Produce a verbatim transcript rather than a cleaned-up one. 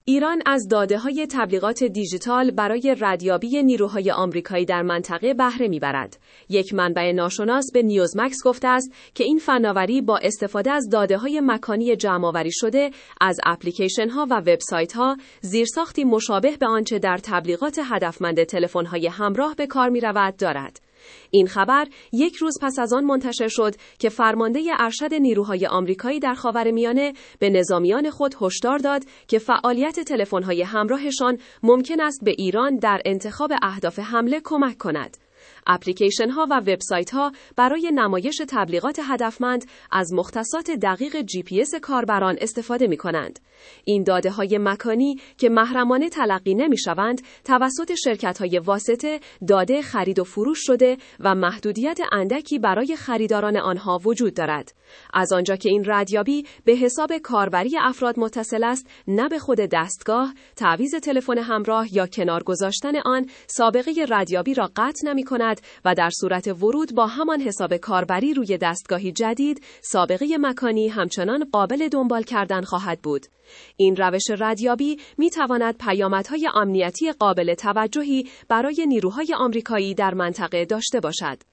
ایران از داده‌های تبلیغات دیجیتال برای ردیابی نیروهای آمریکایی در منطقه بهره می‌برد. یک منبع ناشناس به نیوزمکس گفته است که این فناوری با استفاده از داده‌های مکانی جمع‌آوری شده از اپلیکیشن‌ها و وبسایت‌ها زیرساختی مشابه به آنچه در تبلیغات هدفمند تلفن‌های همراه به کار می‌رود دارد. این خبر یک روز پس از آن منتشر شد که فرمانده ارشد نیروهای آمریکایی در خاورمیانه به نظامیان خود هشدار داد که فعالیت تلفن‌های همراهشان ممکن است به ایران در انتخاب اهداف حمله کمک کند. اپلیکیشن ها و وبسایت ها برای نمایش تبلیغات هدفمند از مختصات دقیق جی پی اس کاربران استفاده می کنند. این داده های مکانی که محرمانه تلقی نمی شوند توسط شرکت های واسطه داده خرید و فروش شده و محدودیت اندکی برای خریداران آنها وجود دارد. از آنجا که این ردیابی به حساب کاربری افراد متصل است، نه به خود دستگاه، تعویض تلفن همراه یا کنار گذاشتن آن سابقه ردیابی را قطع نمی کند و در صورت ورود با همان حساب کاربری روی دستگاهی جدید سابقه مکانی همچنان قابل دنبال کردن خواهد بود. این روش ردیابی می تواند پیامدهای امنیتی قابل توجهی برای نیروهای آمریکایی در منطقه داشته باشد.